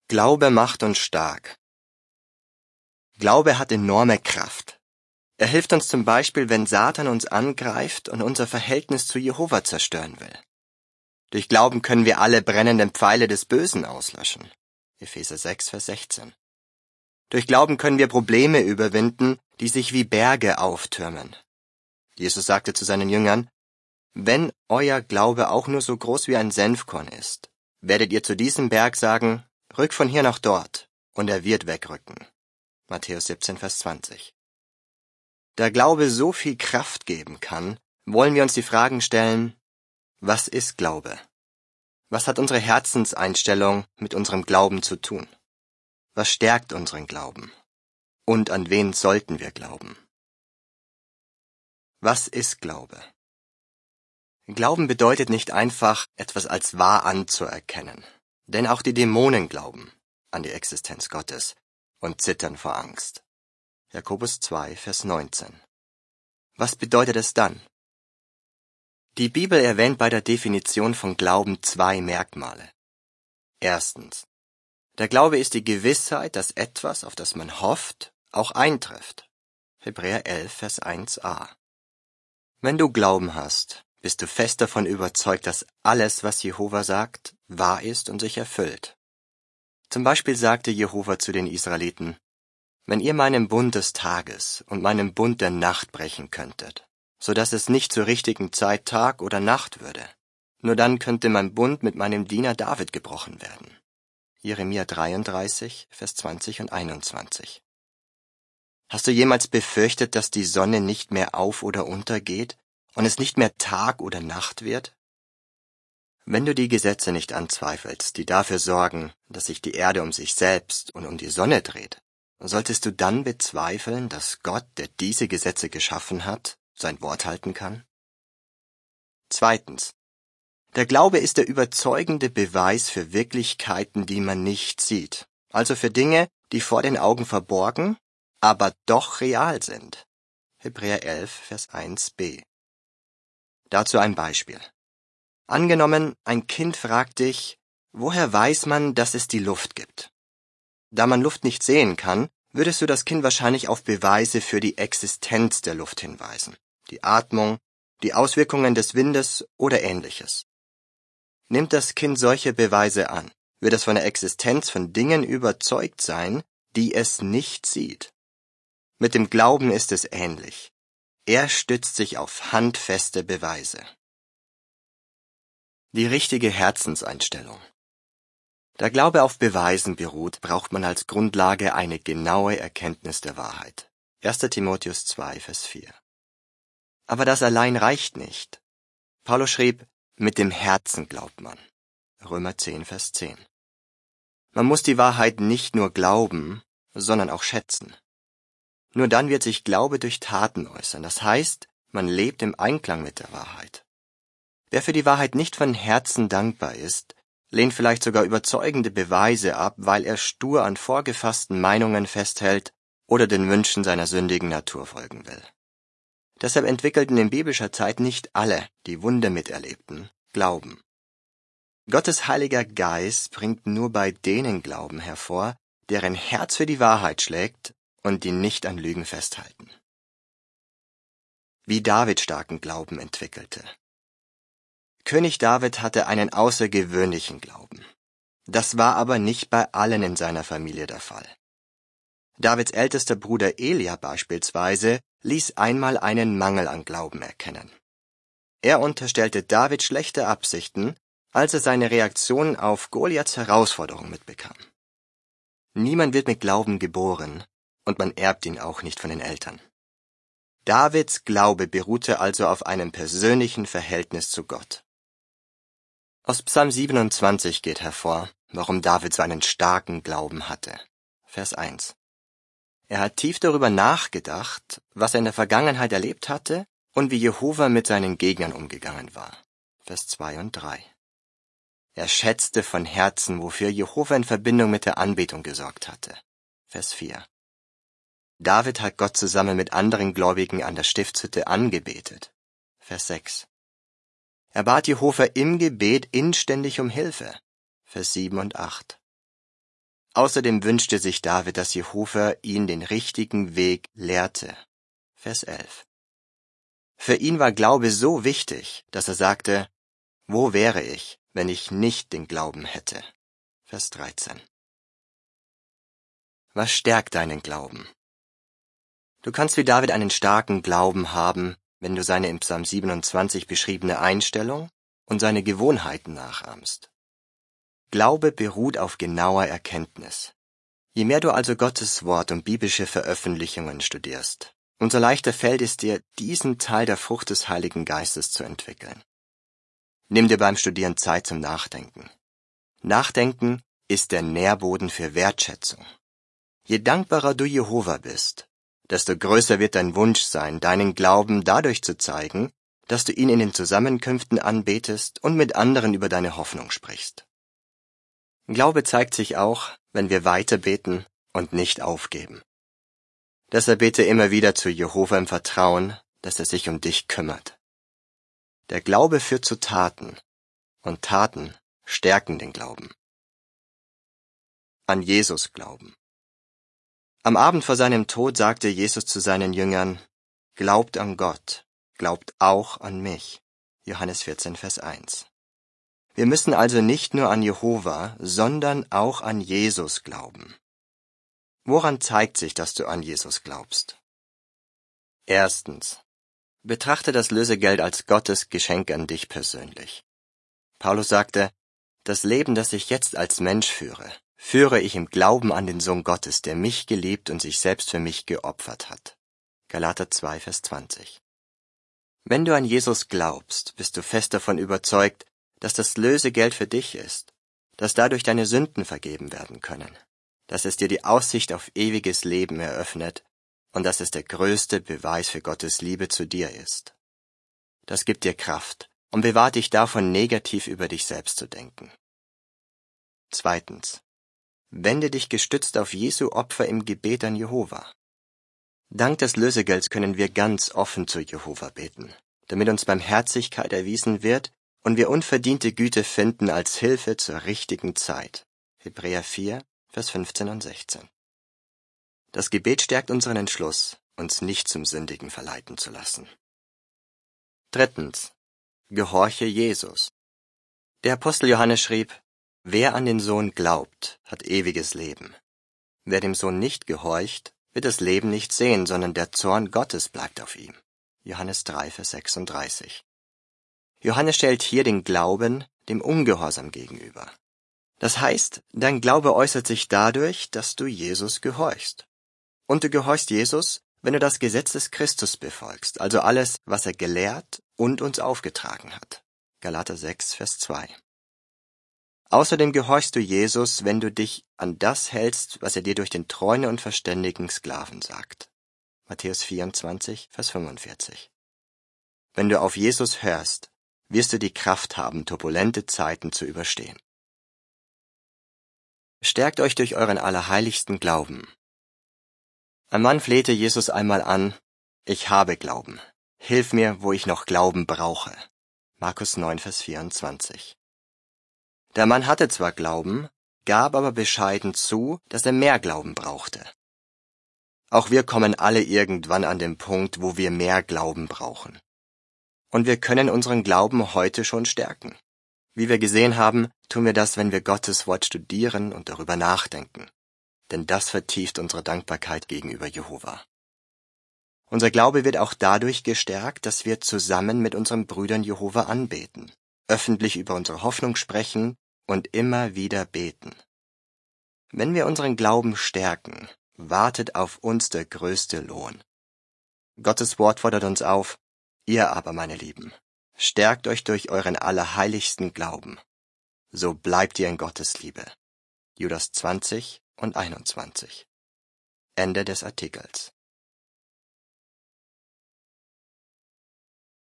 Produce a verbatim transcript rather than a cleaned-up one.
Glaube macht uns stark. Glaube hat enorme Kraft. Er hilft uns zum Beispiel, wenn Satan uns angreift und unser Verhältnis zu Jehova zerstören will. Durch Glauben können wir alle brennenden Pfeile des Bösen auslöschen. Epheser sechs, Vers sechzehn. Durch Glauben können wir Probleme überwinden, die sich wie Berge auftürmen. Jesus sagte zu seinen Jüngern: Wenn euer Glaube auch nur so groß wie ein Senfkorn ist, werdet ihr zu diesem Berg sagen: Rück von hier nach dort, und er wird wegrücken. Matthäus siebzehn, Vers zwanzig. Da Glaube so viel Kraft geben kann, wollen wir uns die Fragen stellen: Was ist Glaube? Was hat unsere Herzenseinstellung mit unserem Glauben zu tun? Was stärkt unseren Glauben? Und an wen sollten wir glauben? Was ist Glaube? Glauben bedeutet nicht einfach, etwas als wahr anzuerkennen. Denn auch die Dämonen glauben an die Existenz Gottes und zittern vor Angst. Jakobus zwei, Vers neunzehn. Was bedeutet es dann? Die Bibel erwähnt bei der Definition von Glauben zwei Merkmale. Erstens: Der Glaube ist die Gewissheit, dass etwas, auf das man hofft, auch eintrifft. Hebräer elf, Vers eins a. Wenn du Glauben hast, bist du fest davon überzeugt, dass alles, was Jehova sagt, wahr ist und sich erfüllt. Zum Beispiel sagte Jehova zu den Israeliten: Wenn ihr meinen Bund des Tages und meinen Bund der Nacht brechen könntet, so dass es nicht zur richtigen Zeit Tag oder Nacht würde, nur dann könnte mein Bund mit meinem Diener David gebrochen werden. Jeremia dreiunddreißig, Vers zwanzig und einundzwanzig. Hast du jemals befürchtet, dass die Sonne nicht mehr auf oder untergeht und es nicht mehr Tag oder Nacht wird? Wenn du die Gesetze nicht anzweifelst, die dafür sorgen, dass sich die Erde um sich selbst und um die Sonne dreht, solltest du dann bezweifeln, dass Gott, der diese Gesetze geschaffen hat, sein Wort halten kann? Zweitens: Der Glaube ist der überzeugende Beweis für Wirklichkeiten, die man nicht sieht, also für Dinge, die vor den Augen verborgen, aber doch real sind. Hebräer elf, Vers eins b. Dazu ein Beispiel. Angenommen, ein Kind fragt dich: Woher weiß man, dass es die Luft gibt? Da man Luft nicht sehen kann, würdest du das Kind wahrscheinlich auf Beweise für die Existenz der Luft hinweisen, die Atmung, die Auswirkungen des Windes oder Ähnliches. Nimmt das Kind solche Beweise an, wird es von der Existenz von Dingen überzeugt sein, die es nicht sieht. Mit dem Glauben ist es ähnlich. Er stützt sich auf handfeste Beweise. Die richtige Herzenseinstellung. Da Glaube auf Beweisen beruht, braucht man als Grundlage eine genaue Erkenntnis der Wahrheit. erster Timotheus zwei, Vers vier. Aber das allein reicht nicht. Paulus schrieb: Mit dem Herzen glaubt man. Römer zehn, Vers zehn. Man muss die Wahrheit nicht nur glauben, sondern auch schätzen. Nur dann wird sich Glaube durch Taten äußern. Das heißt, man lebt im Einklang mit der Wahrheit. Wer für die Wahrheit nicht von Herzen dankbar ist, lehnt vielleicht sogar überzeugende Beweise ab, weil er stur an vorgefassten Meinungen festhält oder den Wünschen seiner sündigen Natur folgen will. Deshalb entwickelten in biblischer Zeit nicht alle, die Wunder miterlebten, Glauben. Gottes Heiliger Geist bringt nur bei denen Glauben hervor, deren Herz für die Wahrheit schlägt und die nicht an Lügen festhalten. Wie David starken Glauben entwickelte. König David hatte einen außergewöhnlichen Glauben. Das war aber nicht bei allen in seiner Familie der Fall. Davids ältester Bruder Elia beispielsweise ließ einmal einen Mangel an Glauben erkennen. Er unterstellte David schlechte Absichten, als er seine Reaktion auf Goliaths Herausforderung mitbekam. Niemand wird mit Glauben geboren, und man erbt ihn auch nicht von den Eltern. Davids Glaube beruhte also auf einem persönlichen Verhältnis zu Gott. Aus Psalm siebenundzwanzig geht hervor, warum David so einen starken Glauben hatte. Vers eins. Er hat tief darüber nachgedacht, was er in der Vergangenheit erlebt hatte und wie Jehova mit seinen Gegnern umgegangen war. Vers zwei und drei. Er schätzte von Herzen, wofür Jehova in Verbindung mit der Anbetung gesorgt hatte. Vers vier. David hat Gott zusammen mit anderen Gläubigen an der Stiftshütte angebetet. Vers sechs. Er bat Jehova im Gebet inständig um Hilfe. Vers sieben und acht. Außerdem wünschte sich David, dass Jehova ihn den richtigen Weg lehrte. Vers elf. Für ihn war Glaube so wichtig, dass er sagte, wo wäre ich, wenn ich nicht den Glauben hätte? Vers dreizehn. Was stärkt deinen Glauben? Du kannst wie David einen starken Glauben haben, wenn du seine im Psalm siebenundzwanzig beschriebene Einstellung und seine Gewohnheiten nachahmst. Glaube beruht auf genauer Erkenntnis. Je mehr du also Gottes Wort und biblische Veröffentlichungen studierst, umso leichter fällt es dir, diesen Teil der Frucht des Heiligen Geistes zu entwickeln. Nimm dir beim Studieren Zeit zum Nachdenken. Nachdenken ist der Nährboden für Wertschätzung. Je dankbarer du Jehova bist, desto größer wird dein Wunsch sein, deinen Glauben dadurch zu zeigen, dass du ihn in den Zusammenkünften anbetest und mit anderen über deine Hoffnung sprichst. Glaube zeigt sich auch, wenn wir weiter beten und nicht aufgeben. Deshalb bete immer wieder zu Jehova im Vertrauen, dass er sich um dich kümmert. Der Glaube führt zu Taten, und Taten stärken den Glauben. An Jesus glauben. Am Abend vor seinem Tod sagte Jesus zu seinen Jüngern, Glaubt an Gott, glaubt auch an mich. Johannes vierzehn, Vers eins. Wir müssen also nicht nur an Jehova, sondern auch an Jesus glauben. Woran zeigt sich, dass du an Jesus glaubst? Erstens. Betrachte das Lösegeld als Gottes Geschenk an dich persönlich. Paulus sagte, das Leben, das ich jetzt als Mensch führe, führe ich im Glauben an den Sohn Gottes, der mich geliebt und sich selbst für mich geopfert hat. Galater zwei, Vers zwanzig. Wenn du an Jesus glaubst, bist du fest davon überzeugt, dass das Lösegeld für dich ist, dass dadurch deine Sünden vergeben werden können, dass es dir die Aussicht auf ewiges Leben eröffnet und dass es der größte Beweis für Gottes Liebe zu dir ist. Das gibt dir Kraft und bewahrt dich davon, negativ über dich selbst zu denken. Zweitens. Wende dich gestützt auf Jesu Opfer im Gebet an Jehova. Dank des Lösegelds können wir ganz offen zu Jehova beten, damit uns Barmherzigkeit erwiesen wird und wir unverdiente Güte finden als Hilfe zur richtigen Zeit. Hebräer vier, Vers fünfzehn und sechzehn. Das Gebet stärkt unseren Entschluss, uns nicht zum Sündigen verleiten zu lassen. Drittens. Gehorche Jesus. Der Apostel Johannes schrieb, wer an den Sohn glaubt, hat ewiges Leben. Wer dem Sohn nicht gehorcht, wird das Leben nicht sehen, sondern der Zorn Gottes bleibt auf ihm. Johannes drei, Vers sechsunddreißig. Johannes stellt hier den Glauben dem Ungehorsam gegenüber. Das heißt, dein Glaube äußert sich dadurch, dass du Jesus gehorchst. Und du gehorchst Jesus, wenn du das Gesetz des Christus befolgst, also alles, was er gelehrt und uns aufgetragen hat. Galater sechs, Vers zwei. Außerdem gehorchst du Jesus, wenn du dich an das hältst, was er dir durch den treuen und verständigen Sklaven sagt. Matthäus vierundzwanzig, Vers fünfundvierzig. Wenn du auf Jesus hörst, wirst du die Kraft haben, turbulente Zeiten zu überstehen. Stärkt euch durch euren allerheiligsten Glauben. Ein Mann flehte Jesus einmal an, ich habe Glauben. Hilf mir, wo ich noch Glauben brauche. Markus neun, Vers vierundzwanzig. Der Mann hatte zwar Glauben, gab aber bescheiden zu, dass er mehr Glauben brauchte. Auch wir kommen alle irgendwann an den Punkt, wo wir mehr Glauben brauchen. Und wir können unseren Glauben heute schon stärken. Wie wir gesehen haben, tun wir das, wenn wir Gottes Wort studieren und darüber nachdenken. Denn das vertieft unsere Dankbarkeit gegenüber Jehova. Unser Glaube wird auch dadurch gestärkt, dass wir zusammen mit unseren Brüdern Jehova anbeten, öffentlich über unsere Hoffnung sprechen und immer wieder beten. Wenn wir unseren Glauben stärken, wartet auf uns der größte Lohn. Gottes Wort fordert uns auf, ihr aber, meine Lieben, stärkt euch durch euren allerheiligsten Glauben. So bleibt ihr in Gottes Liebe. Judas zwanzig und einundzwanzig. Ende des Artikels.